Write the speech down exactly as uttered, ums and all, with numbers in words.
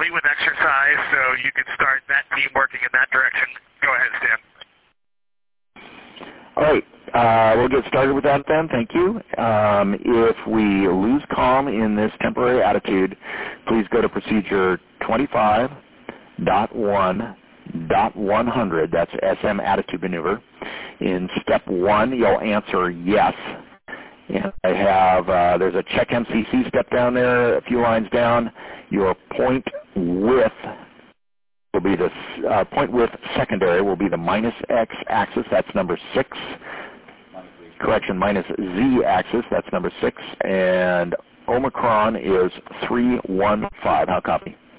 complete with exercise, so you can start that team working in that direction. Go ahead, Stan. All right, uh, we'll get started with that then. Thank you. Um, if we lose calm in this temporary attitude, please go to procedure twenty-five point one point one hundred. That's S M attitude maneuver. In step one, you'll answer yes. And I have, uh, there's a check M C C step down there, a few lines down. Your point with will be the uh, point with secondary will be the minus X axis. That's number six. Correction, minus Z axis. That's number six. And Omicron is three one five. How copy?